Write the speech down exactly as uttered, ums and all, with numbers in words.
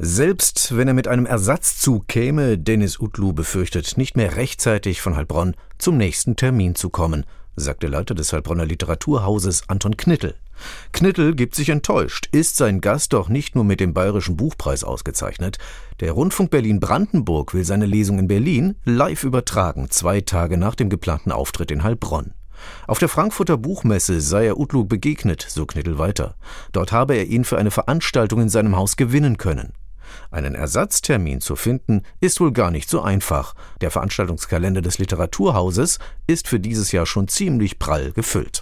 Selbst wenn er mit einem Ersatzzug käme, Deniz Utlu befürchtet, nicht mehr rechtzeitig von Heilbronn zum nächsten Termin zu kommen, sagt der Leiter des Heilbronner Literaturhauses Anton Knittel. Knittel gibt sich enttäuscht, ist sein Gast doch nicht nur mit dem Bayerischen Buchpreis ausgezeichnet. Der Rundfunk Berlin-Brandenburg will seine Lesung in Berlin live übertragen, zwei Tage nach dem geplanten Auftritt in Heilbronn. Auf der Frankfurter Buchmesse sei er Utlu begegnet, so Knittel weiter. Dort habe er ihn für eine Veranstaltung in seinem Haus gewinnen können. Einen Ersatztermin zu finden, ist wohl gar nicht so einfach. Der Veranstaltungskalender des Literaturhauses ist für dieses Jahr schon ziemlich prall gefüllt.